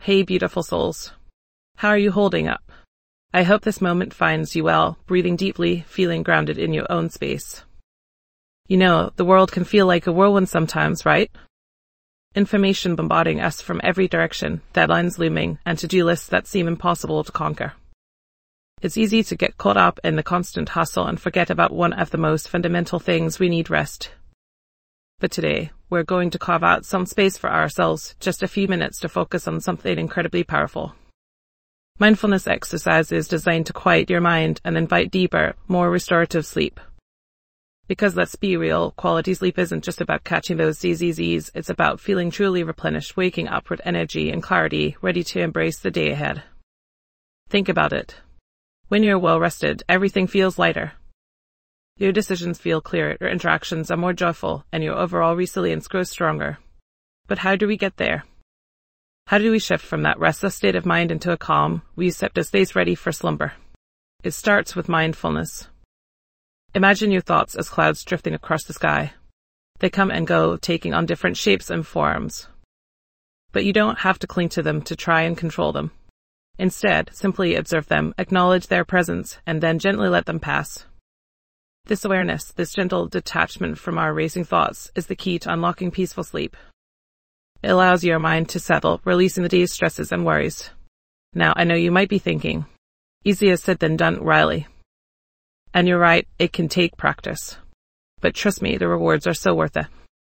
Hey beautiful souls. How are you holding up? I hope this moment finds you well, breathing deeply, feeling grounded in your own space. You know, the world can feel like a whirlwind sometimes, right? Information bombarding us from every direction, deadlines looming, and to-do lists that seem impossible to conquer. It's easy to get caught up in the constant hustle and forget about one of the most fundamental things we need: rest. But today, we're going to carve out some space for ourselves, just a few minutes to focus on something incredibly powerful. Mindfulness exercise is designed to quiet your mind and invite deeper, more restorative sleep. Because let's be real, quality sleep isn't just about catching those ZZZs, it's about feeling truly replenished, waking up with energy and clarity, ready to embrace the day ahead. Think about it. When you're well rested, everything feels lighter. Your decisions feel clearer, your interactions are more joyful, and your overall resilience grows stronger. But how do we get there? How do we shift from that restless state of mind into a calm, receptive space ready for slumber? It starts with mindfulness. Imagine your thoughts as clouds drifting across the sky. They come and go, taking on different shapes and forms. But you don't have to cling to them to try and control them. Instead, simply observe them, acknowledge their presence, and then gently let them pass. This awareness, this gentle detachment from our racing thoughts, is the key to unlocking peaceful sleep. It allows your mind to settle, releasing the day's stresses and worries. Now, I know you might be thinking, easier said than done, Riley. And you're right, it can take practice. But trust me, the rewards are so worth it.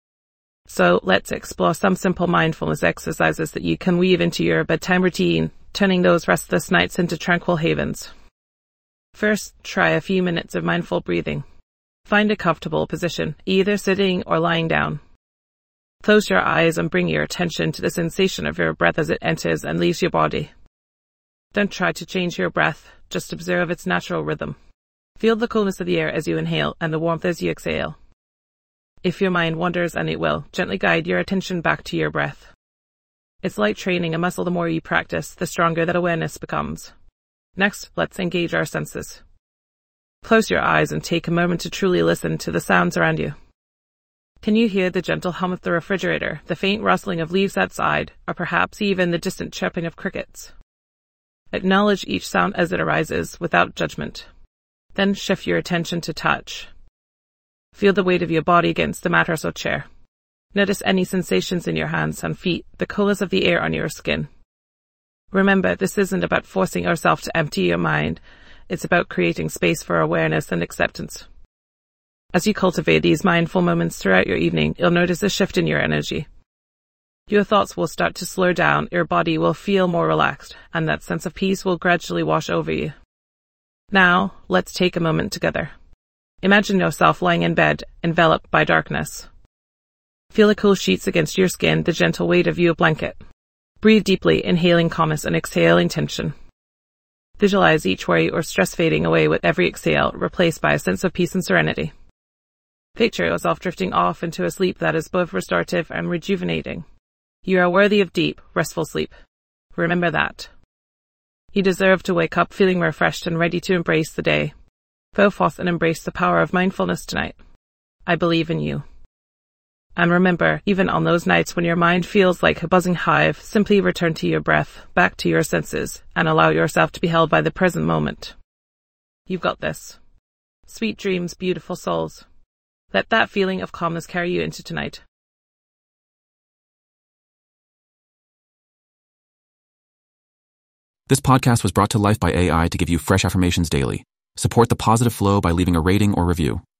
So let's explore some simple mindfulness exercises that you can weave into your bedtime routine, turning those restless nights into tranquil havens. First, try a few minutes of mindful breathing. Find a comfortable position, either sitting or lying down. Close your eyes and bring your attention to the sensation of your breath as it enters and leaves your body. Don't try to change your breath, just observe its natural rhythm. Feel the coolness of the air as you inhale and the warmth as you exhale. If your mind wanders, and it will, gently guide your attention back to your breath. It's like training a muscle. The more you practice, the stronger that awareness becomes. Next, let's engage our senses. Close your eyes and take a moment to truly listen to the sounds around you. Can you hear the gentle hum of the refrigerator, the faint rustling of leaves outside, or perhaps even the distant chirping of crickets? Acknowledge each sound as it arises, without judgment. Then shift your attention to touch. Feel the weight of your body against the mattress or chair. Notice any sensations in your hands and feet, the coolness of the air on your skin. Remember, this isn't about forcing yourself to empty your mind. It's about creating space for awareness and acceptance. As you cultivate these mindful moments throughout your evening, you'll notice a shift in your energy. Your thoughts will start to slow down, your body will feel more relaxed, and that sense of peace will gradually wash over you. Now, let's take a moment together. Imagine yourself lying in bed, enveloped by darkness. Feel the cool sheets against your skin, the gentle weight of your blanket. Breathe deeply, inhaling calmness and exhaling tension. Visualize each worry or stress fading away with every exhale, replaced by a sense of peace and serenity. Picture yourself drifting off into a sleep that is both restorative and rejuvenating. You are worthy of deep, restful sleep. Remember that. You deserve to wake up feeling refreshed and ready to embrace the day. Go forth and embrace the power of mindfulness tonight. I believe in you. And remember, even on those nights when your mind feels like a buzzing hive, simply return to your breath, back to your senses, and allow yourself to be held by the present moment. You've got this. Sweet dreams, beautiful souls. Let that feeling of calmness carry you into tonight. This podcast was brought to life by AI to give you fresh affirmations daily. Support the positive flow by leaving a rating or review.